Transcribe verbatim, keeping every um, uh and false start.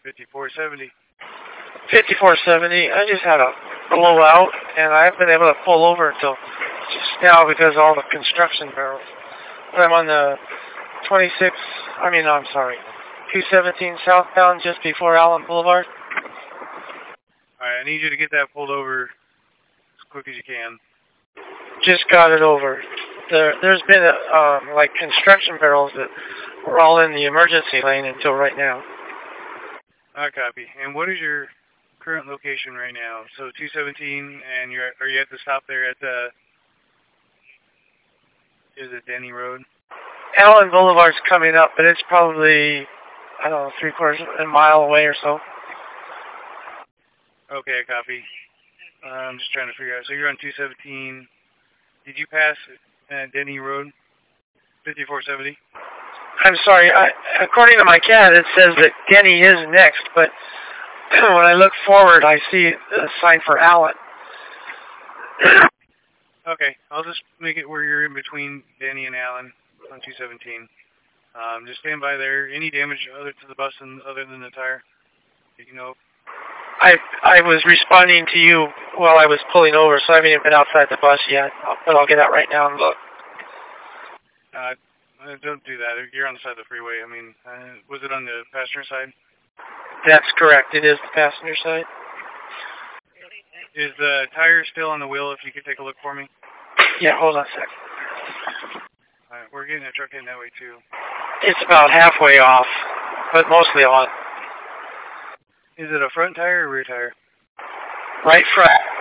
fifty-four seventy. fifty-four seventy. I just had a blowout, and I haven't been able to pull over until just now because of all the construction barrels. But I'm on the twenty-six, I mean, no, I'm sorry, two seventeen southbound just before Allen Boulevard. Alright, I need you to get that pulled over as quick as you can. Just got it over. There, there's been, a, um, like, construction barrels that were all in the emergency lane until right now. I copy. And what is your current location right now? So two seventeen, and you're are you at the stop there at the, is it Denny Road? Allen Boulevard's coming up, but it's probably, I don't know, three quarters of a mile away or so. Okay, I copy. Uh, I'm just trying to figure out. So you're on two seventeen. Did you pass uh, Denny Road, fifty-four seventy? I'm sorry. I, according to my cat, it says that Denny is next, but when I look forward, I see a sign for Allen. Okay, I'll just make it where you're in between Denny and Allen on two seventeen. Um, just stand by there. Any damage other to the bus than, other than the tire? You know. I I was responding to you while I was pulling over, so I haven't even been outside the bus yet. But I'll get out right now and look. Uh, don't do that. You're on the side of the freeway. I mean, uh, was it on the passenger side? That's correct. It is the passenger side. Is the tire still on the wheel? If you could take a look for me. Yeah, hold on a sec. All right, we're getting a truck in that way too. It's about halfway off, but mostly on. Is it a front tire or rear tire? Right front.